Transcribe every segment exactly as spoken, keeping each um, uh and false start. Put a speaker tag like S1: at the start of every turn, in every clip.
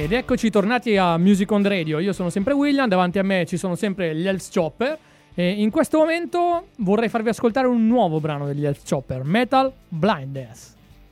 S1: Ed eccoci tornati a Music on Radio. Io sono sempre William, davanti a me ci sono sempre gli Health Chopper. E in questo momento vorrei farvi ascoltare un nuovo brano degli Health Chopper, Metal Blindness.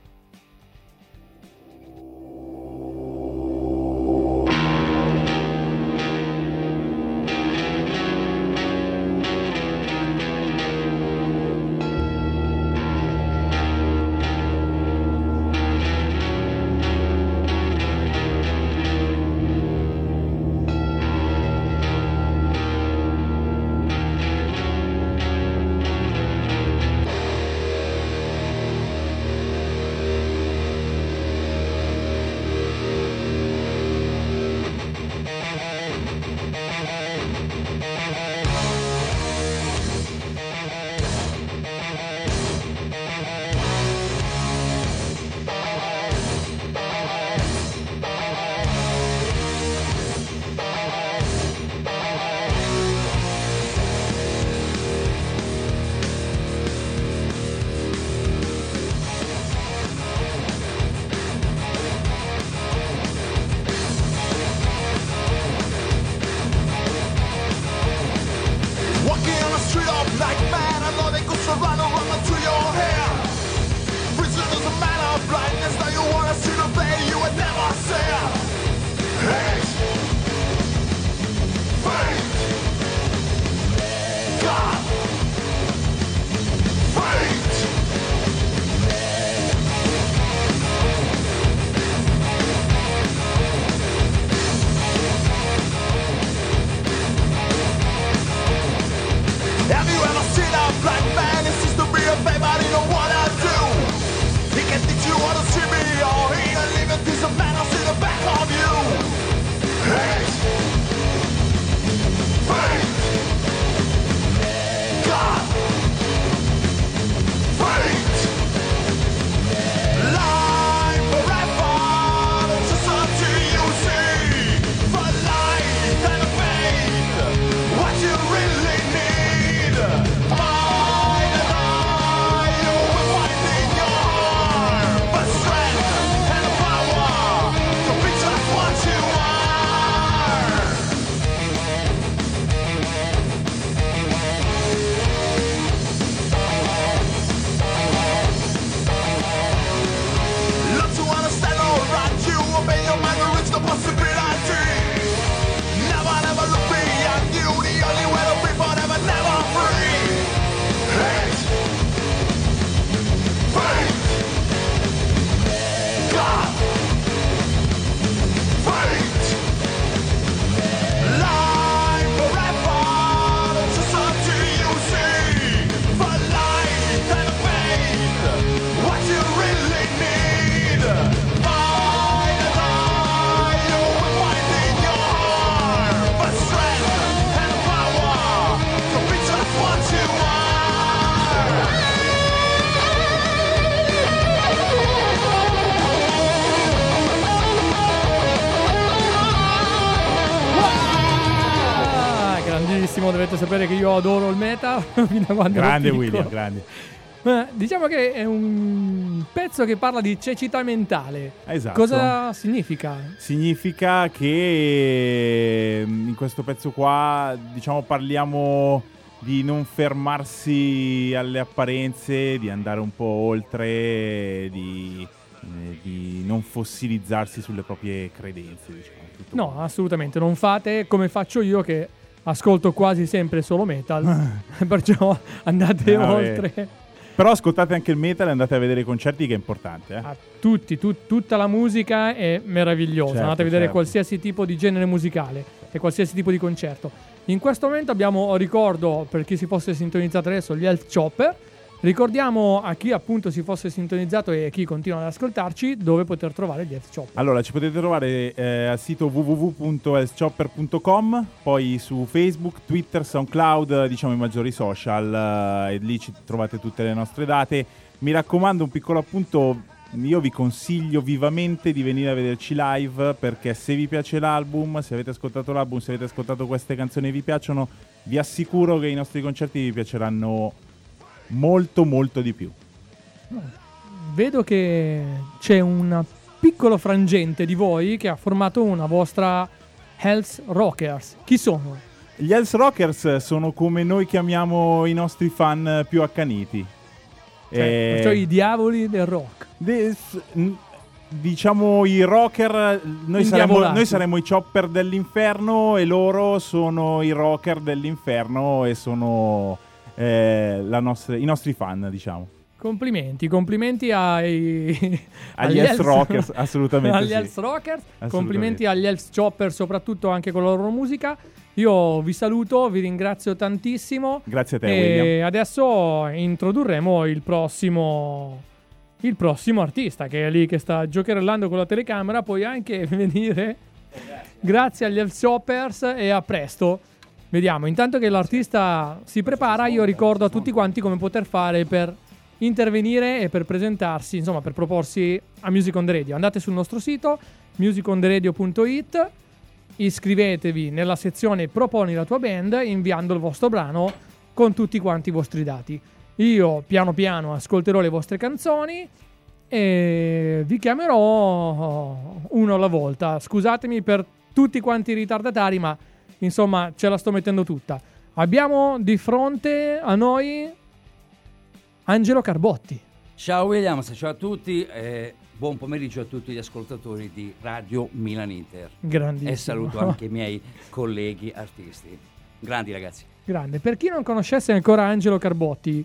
S1: Dovete sapere che io adoro il metal fino a quando
S2: grande
S1: ero
S2: William, grande.
S1: Ma diciamo che è un pezzo che parla di cecità mentale.
S2: Esatto.
S1: Cosa significa?
S2: Significa che in questo pezzo qua, diciamo, parliamo di non fermarsi alle apparenze, di andare un po' oltre, di, eh, di non fossilizzarsi sulle proprie credenze, diciamo. Tutto
S1: No,
S2: qua.
S1: assolutamente. Non fate come faccio io, che ascolto quasi sempre solo metal, perciò andate
S2: Vabbè.
S1: oltre.
S2: Però ascoltate anche il metal e andate a vedere i concerti, che è importante. Eh?
S1: A tutti, tu- tutta la musica è meravigliosa.
S2: Certo,
S1: andate a vedere
S2: certo.
S1: qualsiasi tipo di genere musicale e qualsiasi tipo di concerto. In questo momento abbiamo, ricordo per chi si fosse sintonizzato adesso, gli Health Chopper. Ricordiamo a chi appunto si fosse sintonizzato e a chi continua ad ascoltarci dove poter trovare gli Health Chopper.
S2: Allora, ci potete trovare eh, al sito w w w punto health chopper punto com, poi su Facebook, Twitter, SoundCloud, diciamo i maggiori social, eh, e lì ci trovate tutte le nostre date. Mi raccomando, un piccolo appunto, io vi consiglio vivamente di venire a vederci live, perché se vi piace l'album, se avete ascoltato l'album, se avete ascoltato queste canzoni e vi piacciono, vi assicuro che i nostri concerti vi piaceranno molto molto di più.
S1: Vedo che c'è una piccolo frangente di voi che ha formato una vostra Hells Rockers. Chi sono?
S2: Gli Hells Rockers sono come noi chiamiamo i nostri fan più accaniti.
S1: Cioè, cioè i diavoli del rock.
S2: De, n- diciamo i rocker, noi saremo, noi saremo i chopper dell'inferno e loro sono i rocker dell'inferno e sono eh, la nostra, i nostri fan, diciamo.
S1: Complimenti, complimenti ai,
S2: agli Hells Rockers, assolutamente
S1: agli
S2: sì.
S1: Hells Rockers, complimenti agli Hells Chopper, soprattutto anche con la loro musica. Io vi saluto, vi ringrazio tantissimo.
S2: Grazie a te,
S1: e
S2: William.
S1: adesso introdurremo il prossimo il prossimo artista che è lì che sta giocherellando con la telecamera. Puoi anche venire. Grazie agli Hells Choppers e a presto. Vediamo, intanto che l'artista si prepara, io ricordo a tutti quanti come poter fare per intervenire e per presentarsi, insomma per proporsi a Music on the Radio. Andate sul nostro sito music on the radio punto it, iscrivetevi nella sezione proponi la tua band inviando il vostro brano con tutti quanti i vostri dati. Io piano piano ascolterò le vostre canzoni e vi chiamerò uno alla volta. Scusatemi per tutti quanti i ritardatari, ma insomma ce la sto mettendo tutta. Abbiamo di fronte a noi Angelo Carbotti.
S3: Ciao Williams, ciao a tutti e buon pomeriggio a tutti gli ascoltatori di Radio Milan Inter.
S1: Grandissimo.
S3: E saluto anche i miei colleghi artisti. Grandi ragazzi.
S1: Grande. Per chi non conoscesse ancora Angelo Carbotti,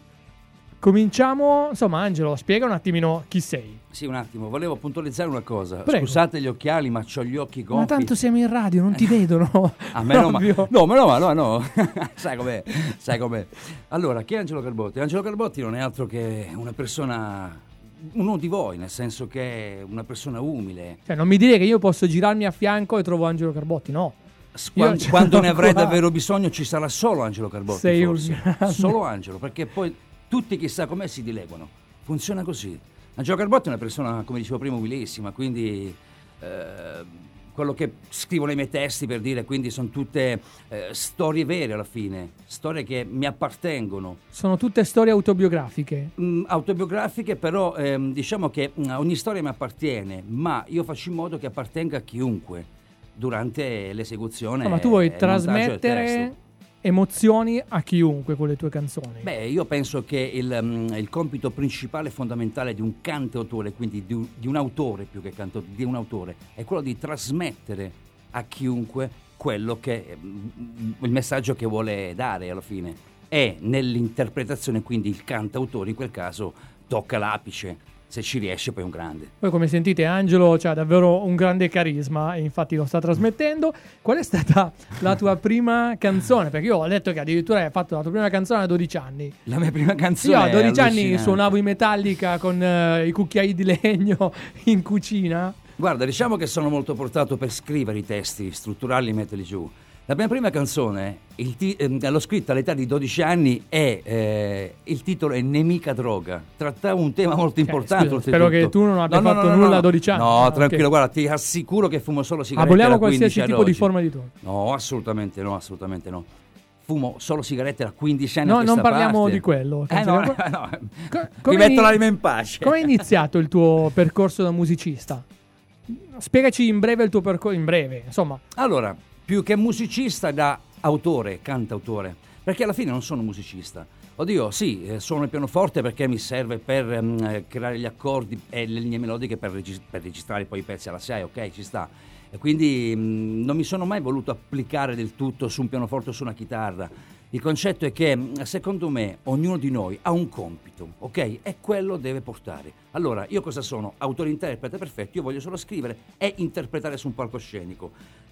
S1: cominciamo. Insomma, Angelo, spiega un attimino chi sei.
S3: Sì, un attimo, volevo puntualizzare una cosa.
S1: Prego.
S3: Scusate gli occhiali, ma c'ho gli occhi gonfi.
S1: Ma tanto siamo in radio, non ti vedono.
S3: A me no, ma no, ma no, ma no, no. Sai com'è? Sai com'è? Allora, chi è Angelo Carbotti? Angelo Carbotti non è altro che una persona, uno di voi, nel senso che è una persona umile.
S1: Cioè, non mi dire che io posso girarmi a fianco e trovo Angelo Carbotti, no.
S3: Quando, quando ne avrai davvero bisogno ci sarà solo Angelo Carbotti.
S1: Sei
S3: forse.
S1: un...
S3: Solo Angelo, perché poi tutti chissà com'è si dileguano. Funziona così. Angelo Carbotti è una persona, come dicevo prima, umilissima, quindi eh, quello che scrivo nei miei testi, per dire, quindi sono tutte eh, storie vere alla fine, storie che mi appartengono.
S1: Sono tutte storie autobiografiche.
S3: Mm, autobiografiche, però ehm, diciamo che mm, ogni storia mi appartiene, ma io faccio in modo che appartenga a chiunque durante l'esecuzione.
S1: No, ma tu vuoi
S3: e il montaggio del
S1: trasmettere
S3: testo.
S1: Emozioni a chiunque con le tue canzoni.
S3: Beh, io penso che il, um, il compito principale e fondamentale di un cantautore, quindi di un, di un autore più che cantautore, di un autore, è quello di trasmettere a chiunque quello che um, il messaggio che vuole dare alla fine. E nell'interpretazione, quindi il cantautore in quel caso tocca l'apice. Se ci riesce poi è un grande.
S1: Poi come sentite Angelo ha davvero un grande carisma e infatti lo sta trasmettendo. Qual è stata la tua prima canzone? Perché io ho letto che addirittura hai fatto la tua prima canzone a dodici anni.
S3: La mia prima canzone
S1: io a dodici
S3: è
S1: anni suonavo in Metallica con uh, i cucchiai di legno in cucina.
S3: Guarda, diciamo che sono molto portato per scrivere i testi, strutturarli e metterli giù. La mia prima canzone, il ti- eh, l'ho scritta all'età di dodici anni e eh, il titolo è Nemica droga. Trattava un tema molto importante.
S1: Scusa, spero che tu non abbia
S3: no,
S1: fatto
S3: no, no,
S1: nulla
S3: no.
S1: a dodici anni.
S3: No,
S1: Ah,
S3: tranquillo,
S1: okay.
S3: Guarda, ti assicuro che fumo solo sigarette.
S1: Aboliamo qualsiasi tipo di
S3: oggi.
S1: forma di talk.
S3: No, assolutamente no, assolutamente no. Fumo solo sigarette da quindici anni
S1: no,
S3: a questa
S1: non parliamo
S3: parte.
S1: di quello.
S3: Eh no, no, no.
S1: Co-
S3: Mi metto
S1: ini-
S3: l'anima in pace.
S1: Come è iniziato il tuo percorso da musicista? Spiegaci in breve il tuo percorso, in breve, insomma.
S3: Allora, più che musicista, da autore, cantautore, perché alla fine non sono musicista. Oddio, sì, eh, suono il pianoforte perché mi serve per um, creare gli accordi e le linee melodiche per, regis- per registrare poi i pezzi alla S E I, ok, ci sta. E quindi um, non mi sono mai voluto applicare del tutto su un pianoforte o su una chitarra. Il concetto è che, secondo me, ognuno di noi ha un compito, ok? E quello deve portare. Allora, io cosa sono? Autore-interprete, perfetto, io voglio solo scrivere e interpretare su un palcoscenico.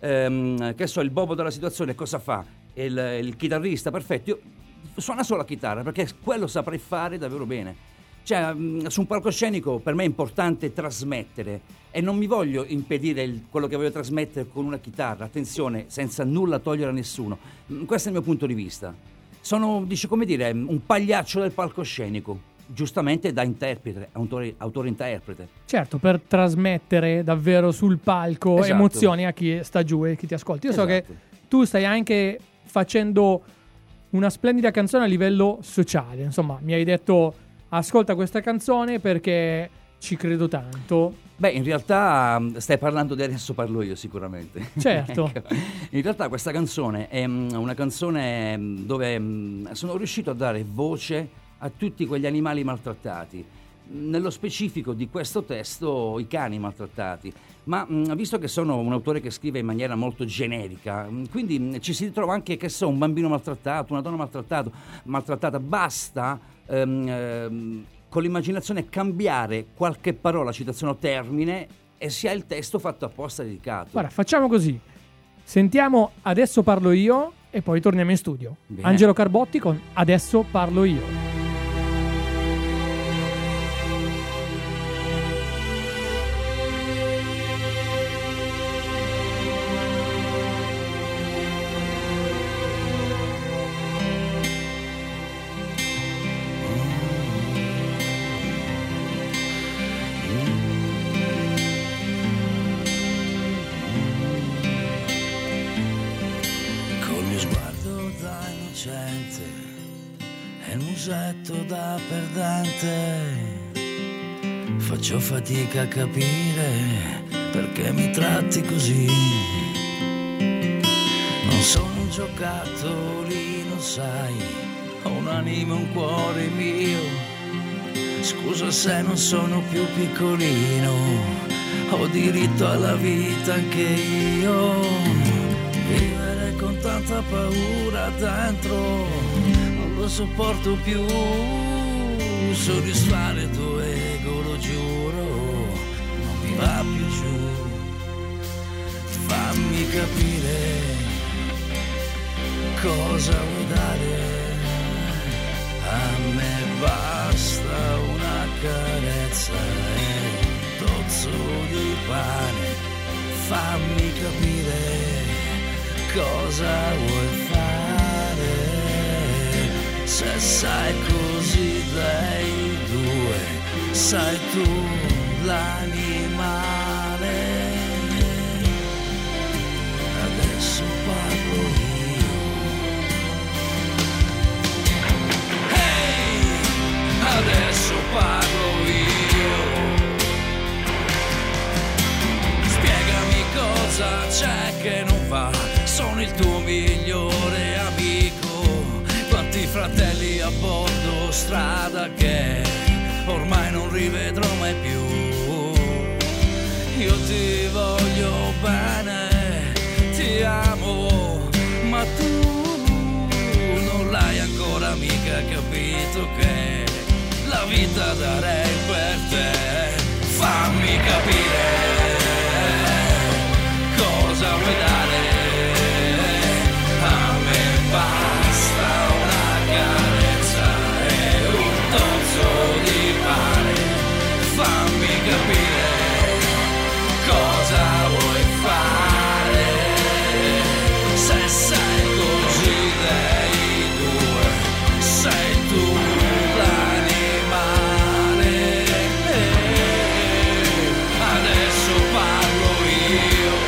S3: Ehm, che so, il bobo della situazione cosa fa? Il, il chitarrista, perfetto, io suona solo la chitarra, perché quello saprei fare davvero bene. Cioè, mh, su un palcoscenico per me è importante trasmettere e non mi voglio impedire il, quello che voglio trasmettere con una chitarra, attenzione, senza nulla togliere a nessuno. Mh, questo è il mio punto di vista. Sono, dice, come dire, un pagliaccio del palcoscenico, giustamente da interprete, autore, autore-interprete.
S1: Certo, per trasmettere davvero sul palco
S3: Esatto.
S1: emozioni a chi sta giù e chi ti ascolta. Io so
S3: Esatto.
S1: che tu stai anche facendo una splendida canzone a livello sociale, insomma, mi hai detto ascolta questa canzone perché ci credo tanto
S3: Beh, in realtà stai parlando di Adesso parlo io sicuramente.
S1: Certo.
S3: Ecco. In realtà questa canzone è una canzone dove sono riuscito a dare voce a tutti quegli animali maltrattati. Nello specifico di questo testo i cani maltrattati, ma mh, visto che sono un autore che scrive in maniera molto generica, mh, quindi mh, ci si ritrova anche, che so, un bambino maltrattato, una donna maltrattato, maltrattata, basta ehm, ehm, con l'immaginazione cambiare qualche parola, citazione o termine e si ha il testo fatto apposta dedicato.
S1: Guarda, facciamo così, sentiamo Adesso parlo io e poi torniamo in studio.
S3: Bene.
S1: Angelo Carbotti con Adesso parlo io.
S4: Da perdente faccio fatica a capire perché mi tratti così. Non sono un giocattolino, sai, ho un'anima e un cuore mio. Scusa se non sono più piccolino, ho diritto alla vita anche io. Vivere con tanta paura dentro lo sopporto più, soddisfare il tuo ego, lo giuro, non mi va più giù. Fammi capire cosa vuoi dare, a me basta una carezza e un tozzo di pane. Fammi capire cosa vuoi fare. Se sai così dei due, sai tu l'animale. Adesso parlo io. Hey, adesso parlo io. Spiegami cosa c'è che non va. Sono il tuo migliore amico. Quanti fratelli a bordo strada che ormai non rivedrò mai più. Io ti voglio bene, ti amo, ma tu non l'hai ancora mica capito che la vita darei per te. Fammi capire cosa vuoi dare, a me basta una carezza e un tozzo di pane. Fammi capire cosa vuoi fare, se sei così dei due, sei tu l'animale. Adesso parlo io.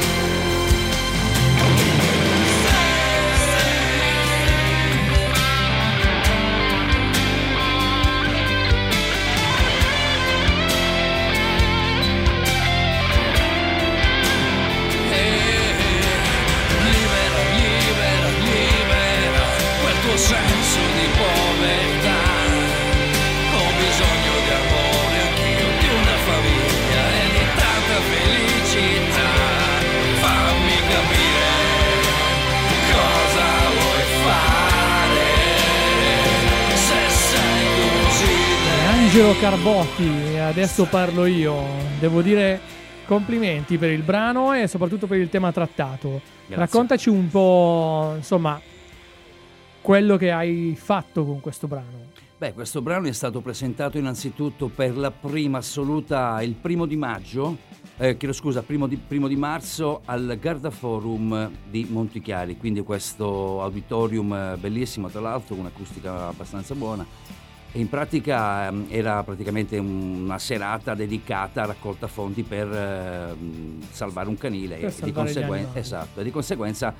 S4: Senso di povertà, ho bisogno di amore anch'io, di una famiglia e di tanta felicità. Fammi capire cosa vuoi fare, se sei così.
S1: Angelo Carbotti, adesso parlo io. Devo dire complimenti per il brano e soprattutto per il tema trattato.
S3: Grazie. Raccontaci
S1: un po', insomma, quello che hai fatto con questo brano.
S3: Beh, questo brano è stato presentato innanzitutto per la prima assoluta il primo di maggio, eh, chiedo scusa, primo di, primo di marzo al Garda Forum di Montichiari, quindi questo auditorium bellissimo, tra l'altro, con un'acustica abbastanza buona. E in pratica eh, era praticamente una serata dedicata a raccolta fondi per eh, salvare un canile
S1: per
S3: e di, conseguen- esatto, e di conseguenza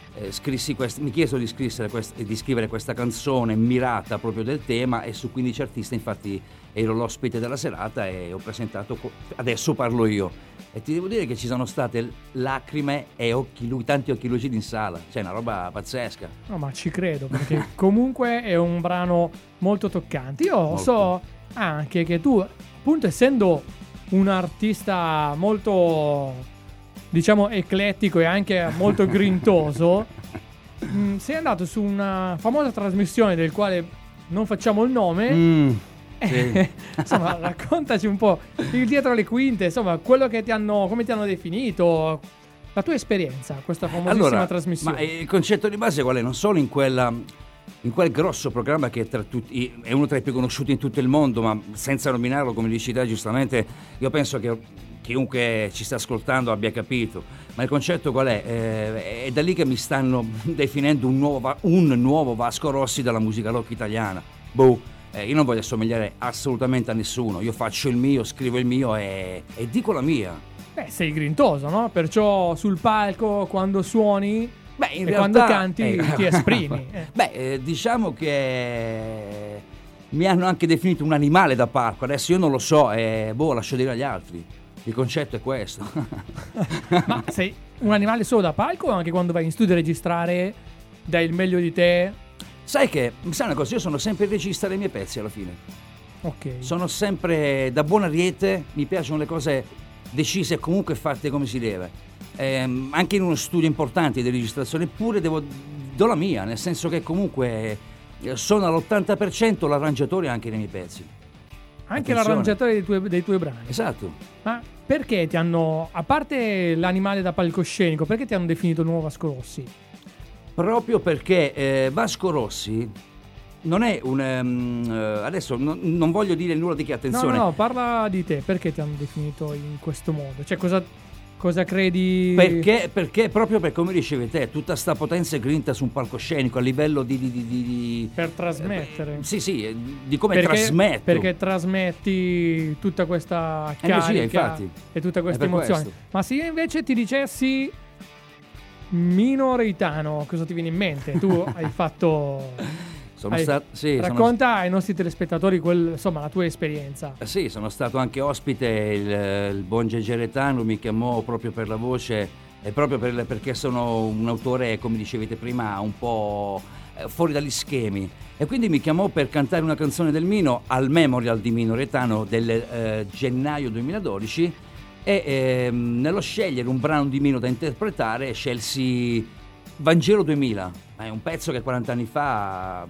S3: eh, scrissi quest- mi chiesto di scrivere, quest- di scrivere questa canzone mirata proprio del tema, e su quindici artisti infatti ero l'ospite della serata e ho presentato co- Adesso parlo io, e ti devo dire che ci sono state lacrime e occhi lu- tanti occhi lucidi in sala, cioè una roba pazzesca.
S1: No, ma ci credo, perché comunque è un brano molto toccante. Io
S3: Molto.
S1: so anche che tu, appunto, essendo un artista molto, diciamo, eclettico e anche molto grintoso, mh, sei andato su una famosa trasmissione del quale non facciamo il nome.
S3: Mm, sì.
S1: Insomma, raccontaci un po' il dietro le quinte, insomma, quello che ti hanno, come ti hanno definito, la tua esperienza, questa famosissima
S3: Allora,
S1: trasmissione.
S3: ma il concetto di base qual è? Non solo in quella in quel grosso programma che tra tutti è uno tra i più conosciuti in tutto il mondo, ma senza nominarlo, come dici te giustamente, io penso che chiunque ci sta ascoltando abbia capito. Ma il concetto qual è? Eh, è da lì che mi stanno definendo un nuovo, un nuovo Vasco Rossi della musica rock italiana. Boh. Eh, io non voglio assomigliare assolutamente a nessuno, io faccio il mio, scrivo il mio e, e dico la mia.
S1: Beh, sei grintoso, no? Perciò sul palco, quando suoni,
S3: Beh, in
S1: e
S3: realtà,
S1: quando canti,
S3: eh,
S1: ti esprimi. Eh.
S3: Beh, eh, diciamo che mi hanno anche definito un animale da palco, adesso io non lo so, e boh, lascio dire agli altri. Il concetto è questo.
S1: Ma sei un animale solo da palco o anche quando vai in studio a registrare dai il meglio di te?
S3: Sai che, sai una cosa, io sono sempre il regista dei miei pezzi alla fine.
S1: Ok.
S3: Sono sempre da buon ariete, mi piacciono le cose decise e comunque fatte come si deve. Ehm, anche in uno studio importante di registrazione, pure devo, do la mia, nel senso che comunque sono all'ottanta per cento l'arrangiatore anche nei miei pezzi.
S1: Anche
S3: Attenzione.
S1: l'arrangiatore dei tuoi, dei tuoi brani.
S3: Esatto.
S1: Ma perché ti hanno, a parte l'animale da palcoscenico, perché ti hanno definito nuovo Vasco Rossi?
S3: Proprio perché eh, Vasco Rossi non è un... Um, adesso non, non voglio dire nulla di che, attenzione.
S1: No, no, no, parla di te. Perché ti hanno definito in questo modo? Cioè, cosa, cosa credi?
S3: Perché, perché proprio per come dicevi te, tutta sta potenza e grinta su un palcoscenico a livello di... di, di, di
S1: Per trasmettere.
S3: eh, sì, sì, di come
S1: perché,
S3: trasmetto.
S1: Perché trasmetti tutta questa
S3: Energia,
S1: carica
S3: infatti.
S1: e tutta questa
S3: È per
S1: emozione.
S3: questo.
S1: Ma se io invece ti dicessi Mino Reitano, cosa ti viene in mente? Tu hai fatto...
S3: Sono
S1: hai-
S3: stato... Sì,
S1: racconta
S3: sono,
S1: ai nostri telespettatori quel, insomma, la tua esperienza.
S3: eh, sì, sono stato anche ospite, il, il buon Gege Retano mi chiamò proprio per la voce e proprio per, perché sono un autore, come dicevete prima, un po' eh, fuori dagli schemi. E quindi mi chiamò per cantare una canzone del Mino al Memorial di Mino Reitano del eh, gennaio duemiladodici. E ehm, nello scegliere un brano di Mino da interpretare scelsi Vangelo duemila, è un pezzo che quaranta anni fa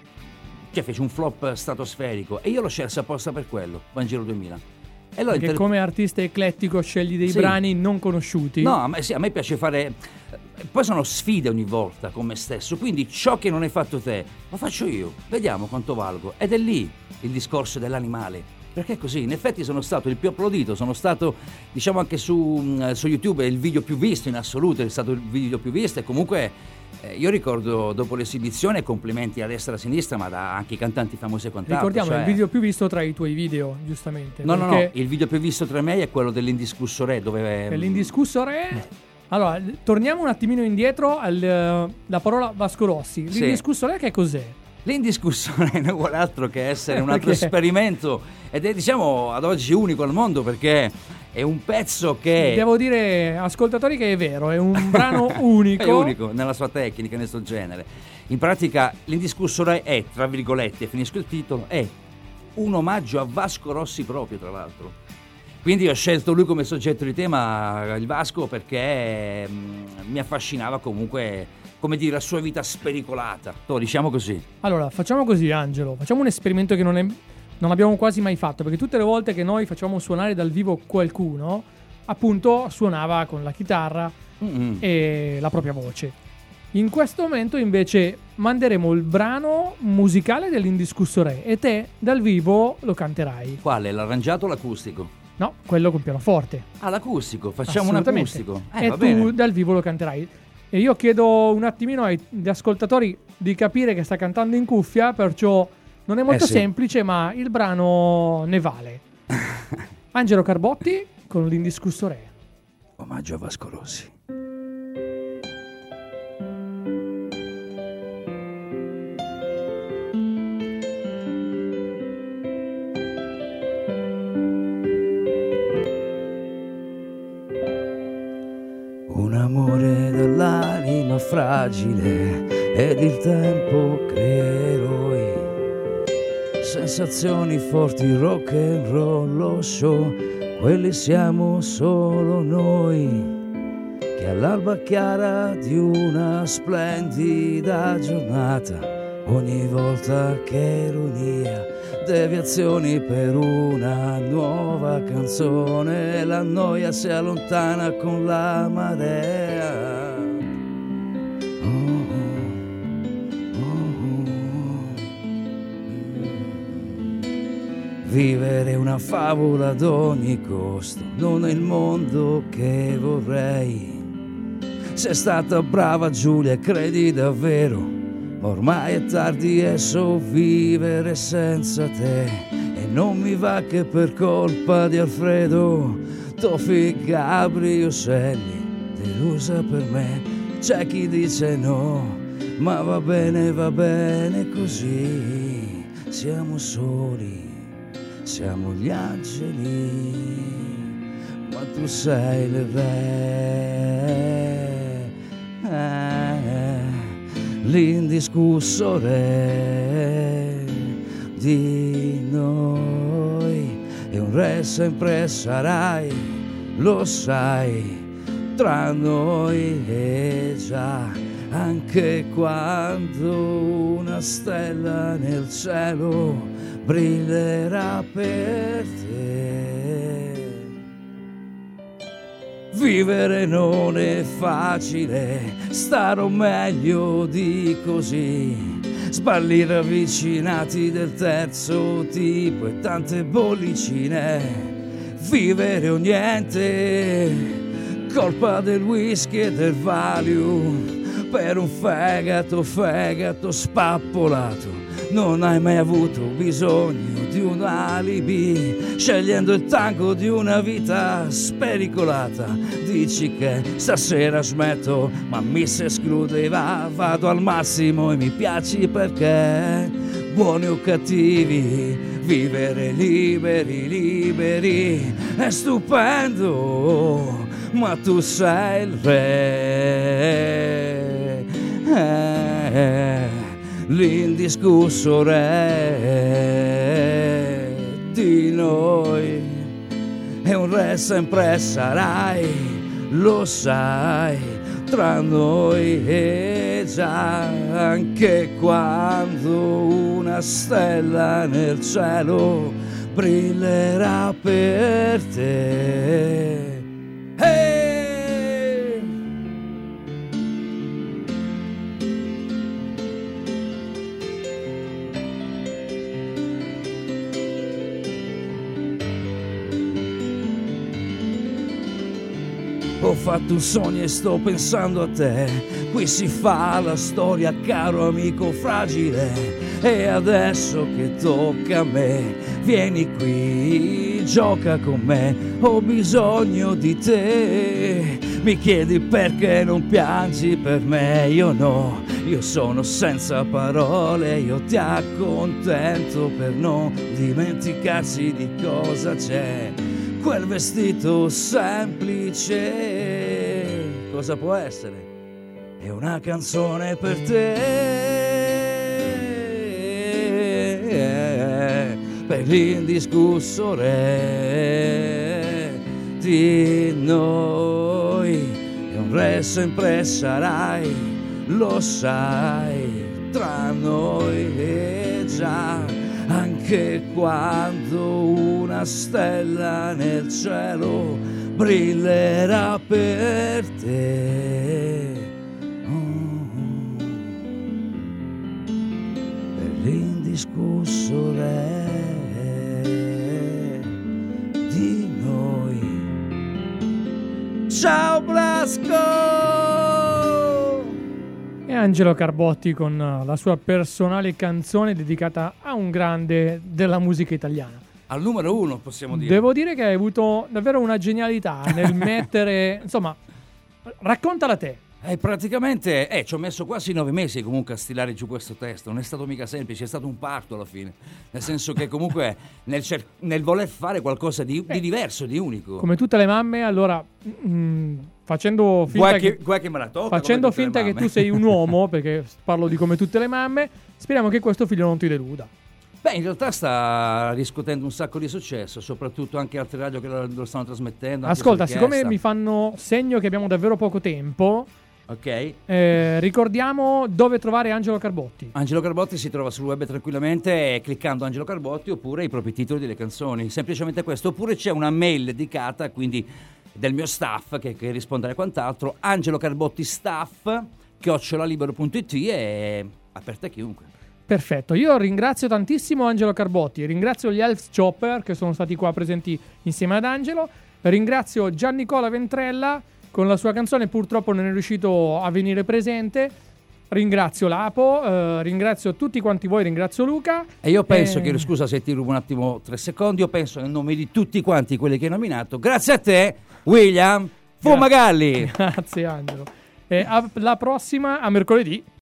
S3: cioè, fece un flop stratosferico e io l'ho scelto apposta per quello, Vangelo duemila. E allora
S1: Perché
S3: inter-
S1: come artista eclettico scegli dei
S3: Sì.
S1: brani non conosciuti.
S3: No, a me, sì, a me piace fare... Poi sono sfide ogni volta con me stesso, quindi ciò che non hai fatto te lo faccio io, vediamo quanto valgo. Ed è lì il discorso dell'animale. Perché è così, in effetti sono stato il più applaudito, sono stato, diciamo anche su, su YouTube, il video più visto in assoluto, è stato il video più visto e comunque eh, io ricordo dopo l'esibizione complimenti a destra e a sinistra, ma da anche i cantanti famosi e quant'altro.
S1: Ricordiamo
S3: cioè...
S1: il video più visto tra i tuoi video, giustamente.
S3: No, no, no,
S1: perché
S3: il video più visto tra me è quello dell'Indiscusso Re, dove...
S1: è l'indiscusso re. Allora, l- torniamo un attimino indietro alla parola Vasco Rossi.
S3: Sì.
S1: L'indiscusso re che cos'è?
S3: L'Indiscussione non vuole altro che essere un altro
S1: Perché?
S3: esperimento ed è diciamo ad oggi unico al mondo perché è un pezzo che
S1: Devo dire, ascoltatori, che è vero, è un brano unico.
S3: è unico nella sua tecnica, nel suo genere. In pratica l'Indiscussione è, tra virgolette, finisco il titolo, è un omaggio a Vasco Rossi proprio, tra l'altro. Quindi ho scelto lui come soggetto di tema, il Vasco, perché mh, mi affascinava comunque, come dire, la sua vita spericolata. To, diciamo così.
S1: Allora, facciamo così, Angelo. Facciamo un esperimento che non, è, non abbiamo quasi mai fatto, perché tutte le volte che noi facciamo suonare dal vivo qualcuno, appunto, suonava con la chitarra
S3: Mm-mm.
S1: e la propria voce. In questo momento, invece, manderemo il brano musicale dell'Indiscusso Re e te, dal vivo, lo canterai.
S3: Quale? L'arrangiato o l'acustico?
S1: No, quello con pianoforte.
S3: Ah, l'acustico, facciamo un
S1: Assolutamente.
S3: acustico. Eh,
S1: e
S3: va
S1: tu
S3: bene.
S1: dal vivo lo canterai. E io chiedo un attimino agli ascoltatori di capire che sta cantando in cuffia, perciò non è molto
S3: Eh sì.
S1: semplice, ma il brano ne vale. Angelo Carbotti con l'Indiscusso Re.
S3: Omaggio a Vasco Rossi. fragile ed il tempo crea eroi. Sensazioni forti, rock and roll, lo show, quelli siamo solo noi. Che all'alba chiara di una splendida giornata, ogni volta che ironia, deviazioni per una nuova canzone, la noia si allontana con la marea. Oh, oh, oh. Vivere una favola ad ogni costo, non è il mondo che vorrei. Sei stata brava Giulia, credi davvero? Ormai è tardi e so vivere senza te. E non mi va che per colpa di Alfredo, Tofi, Gabri, Oselli, delusa per me. C'è chi dice no, ma va bene, va bene così. Siamo soli, siamo gli angeli, ma tu sei il re. L'indiscusso re di noi, e un re sempre sarai, lo sai, tra noi. E già, anche quando una stella nel cielo brillerà per te. Vivere non è facile, starò meglio di così. Sballi ravvicinati del terzo tipo e tante bollicine. Vivere o niente, colpa del whisky e del Valium. Per un fegato, fegato spappolato, non hai mai avuto bisogno di un alibi, scegliendo il tango di una vita spericolata. Dici che stasera smetto, ma mi si escludeva, vado al massimo e mi piaci perché, buoni o cattivi, vivere liberi, liberi, è stupendo, ma tu sei il re, eh, l'indiscusso re di noi, e un re sempre sarai, lo sai, tra noi. E già, anche quando una stella nel cielo brillerà per te. Hey! Ho fatto un sogno e sto pensando a te. Qui si fa la storia, caro amico fragile. E adesso che tocca a me, vieni qui, gioca con me. Ho bisogno di te. Mi chiedi perché non piangi per me, io no. Io sono senza parole, io ti accontento per non dimenticarsi di cosa c'è. Quel vestito semplice, cosa può essere? È una canzone per te, per l'indiscusso re di noi. E un re sempre sarai, lo sai, tra noi. E già, anche quando una stella nel cielo brillerà per te. Oh, per l'indiscusso re di noi. Ciao Blasco!
S1: E Angelo Carbotti con la sua personale canzone dedicata a un grande della musica italiana.
S3: Al numero uno, possiamo dire.
S1: Devo dire che hai avuto davvero una genialità nel mettere... Insomma, raccontala te.
S3: Eh, praticamente eh, ci ho messo quasi nove mesi comunque a stilare giù questo testo, non è stato mica semplice, è stato un parto alla fine, nel senso che comunque nel, cer- nel voler fare qualcosa di, di diverso, di unico.
S1: Come tutte le mamme, allora mh, facendo finta
S3: Guai
S1: che,
S3: che, guai che me la tocca,
S1: facendo
S3: come tutte le
S1: finta che
S3: mamme.
S1: tu sei un uomo, perché parlo di come tutte le mamme, speriamo che questo figlio non ti deluda.
S3: Beh, in realtà sta riscuotendo un sacco di successo, soprattutto anche altre radio che lo, lo stanno trasmettendo. anche
S1: Ascolta,
S3: su
S1: siccome
S3: richiesta.
S1: mi fanno segno che abbiamo davvero poco tempo,
S3: Ok.
S1: eh, ricordiamo dove trovare Angelo Carbotti.
S3: Angelo Carbotti si trova sul web tranquillamente cliccando Angelo Carbotti oppure i propri titoli delle canzoni, semplicemente questo, oppure c'è una mail dedicata, quindi del mio staff che, che risponderà e quant'altro, Angelo Carbotti staff chiocciolalibero punto it, è aperta a chiunque.
S1: Perfetto, io ringrazio tantissimo Angelo Carbotti, ringrazio gli Elf Chopper che sono stati qua presenti insieme ad Angelo, ringrazio Giannicola Ventrella con la sua canzone, purtroppo non è riuscito a venire presente, ringrazio Lapo, eh, ringrazio tutti quanti voi, ringrazio Luca.
S3: E io penso
S1: Eh,
S3: che, scusa se ti rubo un attimo tre secondi, io penso nel nome di tutti quanti quelli che hai nominato, grazie a te William Fumagalli.
S1: Grazie Angelo. E alla prossima, a mercoledì.